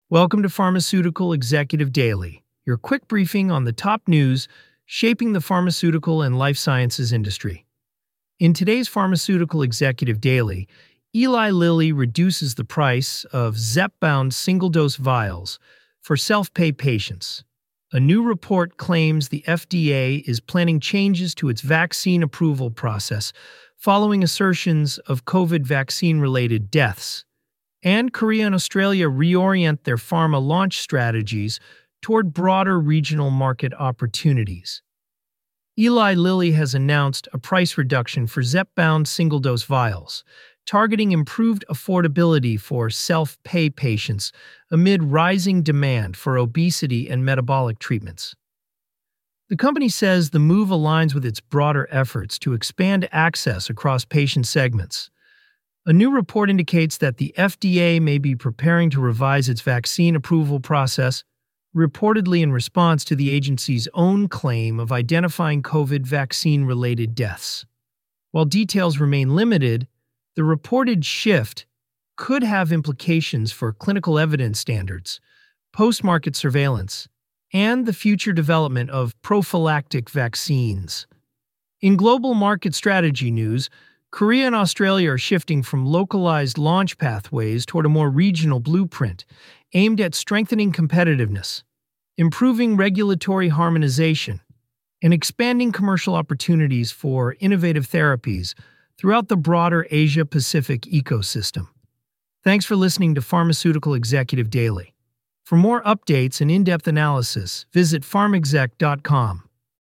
Welcome to Pharmaceutical Executive Daily, your quick briefing on the top news shaping the pharmaceutical and life sciences industry. In today's Pharmaceutical Executive Daily, Eli Lilly reduces the price of Zepbound single-dose vials for self-pay patients. A new report claims the FDA is planning changes to its vaccine approval process following assertions of COVID vaccine-related deaths. And Korea and Australia reorient their pharma launch strategies toward broader regional market opportunities. Eli Lilly has announced a price reduction for Zepbound single-dose vials, targeting improved affordability for self-pay patients amid rising demand for obesity and metabolic treatments. The company says the move aligns with its broader efforts to expand access across patient segments. A new report indicates that the FDA may be preparing to revise its vaccine approval process, reportedly in response to the agency's own claim of identifying COVID vaccine-related deaths. While details remain limited, the reported shift could have implications for clinical evidence standards, post-market surveillance, and the future development of prophylactic vaccines. In global market strategy news, Korea and Australia are shifting from localized launch pathways toward a more regional blueprint aimed at strengthening competitiveness, improving regulatory harmonization, and expanding commercial opportunities for innovative therapies throughout the broader Asia-Pacific ecosystem. Thanks for listening to Pharmaceutical Executive Daily. For more updates and in-depth analysis, visit pharmexec.com.